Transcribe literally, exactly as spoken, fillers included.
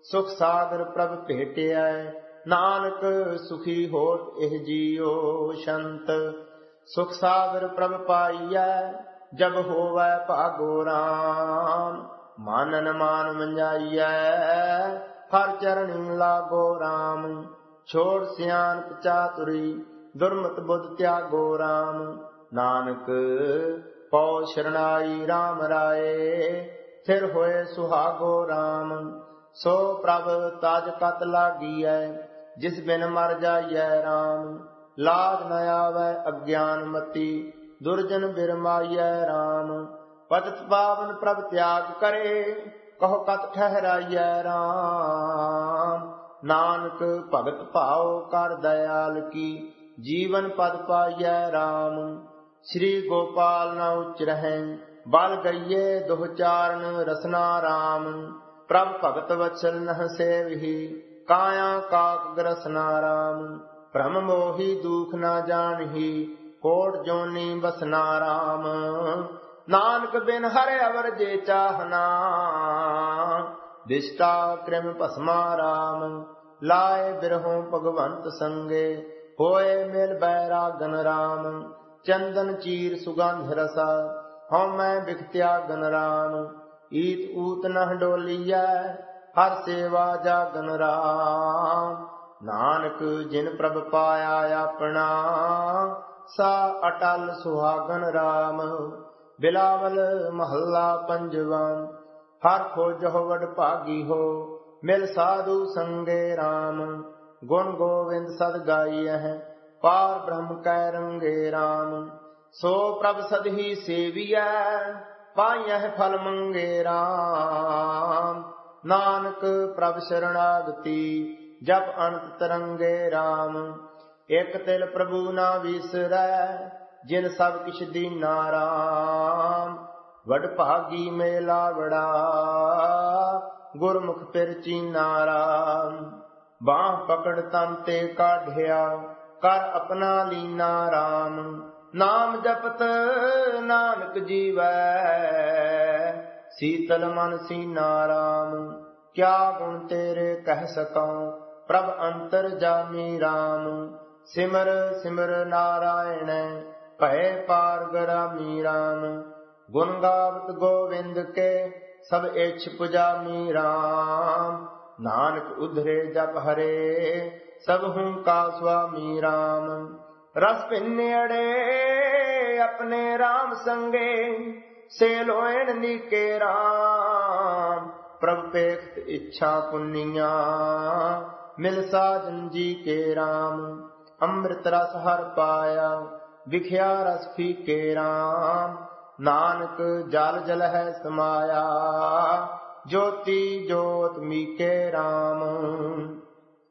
ਸੁਖ ਸਾਗਰ ਪ੍ਰਭ ਭੇਟਿਆ। ਨਾਨਕ ਸੁਖੀ ਹੋਤ ਇਹ ਜੀਉ ਸੰਤ। ਸੁਖ ਸਾਗਰ ਪ੍ਰਭ ਪਾਈਐ ਜਬ ਹੋਵੈ ਭਾਗੋ ਰਾਮ। ਮਾਨਨ ਮਾਨ ਮੰਜਾਈਐ ਹਰ ਚਰਣੀ ਲਾਗੋ ਰਾਮ। ਛੋੜ ਸਿਆਣਪ ਚਾਤੁਰੀ ਦੁਰਮਤ ਬੁੱਧ ਤਿਆਗੋ ਰਾਮ। ਨਾਨਕ ਪਉ ਸ਼ਰਨਾਈ ਰਾਮ ਰਾਏ ਥਿਰ ਹੋਏ ਸੁਹਾਗੋ ਰਾਮ। ਸੋ ਪ੍ਰਭ ਤਜ ਕਤ ਲਾਗੀਐ ਜਿਸ ਬਿਨ ਮਰ ਜਾਈਐ ਰਾਮ। ਲਾਗ ਨ ਆਵੈ ਅਗਿਆਨ ਮਤੀ ਦੁਰਜਨ ਬਿਰਮਾਈਐ ਰਾਮ। ਪਤਿਤ ਪਾਵਨ ਪ੍ਰਭ ਤਿਆਗ ਕਰੇ ਕਹੋ ਕਤ ਠਹਿਰਾਈਐ ਰਾਮ। ਨਾਨਕ ਭਗਤ ਭਾਉ ਕਰ ਦਇਆਲ ਕੀ ਜੀਵਨ ਪਦ ਪਾਈਐ ਰਾਮ। ਸ੍ਰੀ ਗੋਪਾਲ ਨ ਉਚਰਹਿ ਬਲ ਗਈਏ ਦੁਹ ਚਾਰਨ ਰਸਨਾ ਰਾਮ। ਪ੍ਰਭ ਭਗਤ ਵਚਲ ਨਹ ਸੇਵਹੀ ਕਾਇਆ ਕਾਕ ਗ੍ਰਸਨਾ ਰਾਮ। ਭ੍ਰਮ ਮੋਹੀ ਦੁਖ ਨ ਜਾਣਹੀ ਕੋਟ ਜੋਨੀ ਬਸਨਾ ਰਾਮ। ਨਾਨਕ ਬਿਨ ਹਰਿ ਅਵਰ ਜੇ ਚਾਹਨਾ ਦਿਸ਼ਟਾ ਕ੍ਰਿਮ ਭਸਮਾ ਰਾਮ। ਲਾਏ ਬਿਰਹੋਂ ਭਗਵੰਤ ਸੰਗੇ ਹੋਏ ਮਿਲ ਬੈਰਾਗਨ ਰਾਮ। ਚੰਦਨ ਚੀਰ ਸੁਗੰਧ ਰਸਾ ਹਉ ਮੈਂ ਬਿਖਤਿਆਗਨ ਰਾਮ। ਈਤ ਊਤ ਨਹ ਡੋਲੀਐ ਹਰ ਸੇਵਾ ਜਾਗਨ ਰਾਮ। ਨਾਨਕ ਜਿਨ ਪ੍ਰਭ ਪਾਇਆ ਆਪਣਾ ਸਾ ਅਟਲ ਸੁਹਾਗਨ ਰਾਮ। ਬਿਲਾਵਲ ਮਹੱਲਾ ਪੰਜਵਾਂ। ਹਰ ਖੋਜਹੁ ਵਡ ਭਾਗੀ ਹੋ ਮਿਲ ਸਾਧੂ ਸੰਗੇ ਰਾਮ। ਗੁਣ ਗੋਵਿੰਦ ਸਦ ਗਾਈਐ ਪਾਰ ਬ੍ਰਹਮ ਕੈ ਰੰਗੇ ਰਾਮ। ਸੋ ਪ੍ਰਭ ਸਦਹੀ ਸੇਵੀਐ ਪਾਈਐ ਫਲ ਮੰਗੇ ਰਾਮ। ਨਾਨਕ ਪ੍ਰਭ ਸ਼ਰਣਾਗਤੀ ਜਪ ਅਨੰਤ ਤਰੰਗੇ ਰਾਮ। ਇਕ ਤਿਲ ਪ੍ਰਭੂ ਨਾ ਵਿਸਰੈ ਜਿਨ ਸਭ ਕਿਛ ਦੀਨਾ ਰਾਮ। ਵਡ ਭਾਗੀ ਮੇਲਾ ਵੜਾ ਗੁਰਮੁਖ ਪਿਰ ਚੀਨਾ ਰਾਮ। ਬਾਹ ਪਕੜ ਤਨ ਤੇ ਕਾਢਿਆ ਕਰ ਆਪਣਾ ਲੀਨਾ ਰਾਮ। ਨਾਮ ਜਪਤ ਨਾਨਕ ਜੀਵੈ ਸੀਤਲ ਮਨ ਸੀਨਾ ਰਾਮ। ਕਿਆ ਗੁਣ ਤੇਰੇ ਕਹਿ ਸਕਾਂ ਪ੍ਰਭ ਅੰਤਰ ਜਾਮੀ ਰਾਮ। ਸਿਮਰ ਸਿਮਰ ਨਾਰਾਇਣ ਭੈ ਪਾਰ ਗਰਾਮੀ ਰਾਮ। ਗੁਣ ਗਾਵਤ ਗੋਵਿੰਦ ਕੇ ਸਭ ਇਛ ਪੁਜਾਮੀ ਰਾਮ। ਨਾਨਕ ਉਧਰੇ ਜਪ ਹਰੇ ਸਭ ਹੂੰ ਕਾ ਸੁਆਮੀ ਰਾਮ। ਰਸ ਪਿੰਨੜੇ ਆਪਣੇ ਰਾਮ ਸੰਗੇ ਸੇ ਲੋਇਣ ਨੀਕੇ ਰਾਮ। ਪ੍ਰਭ ਪੇਖਤ ਇੱਛਾ ਪੁੰਨੀਆਂ ਮਿਲ ਸਾਜਨ ਜੀ ਕੇ ਰਾਮ। ਅੰਮ੍ਰਿਤ ਰਸ ਹਰ ਪਾਇਆ ਵਿਖਿਆ ਰਸ ਫੀਕੇ ਰਾਮ। ਨਾਨਕ ਜਲ ਜਲ ਹੈ ਸਮਾਇਆ ਜੋਤੀ ਜੋਤ ਮੀਕੇ ਰਾਮ।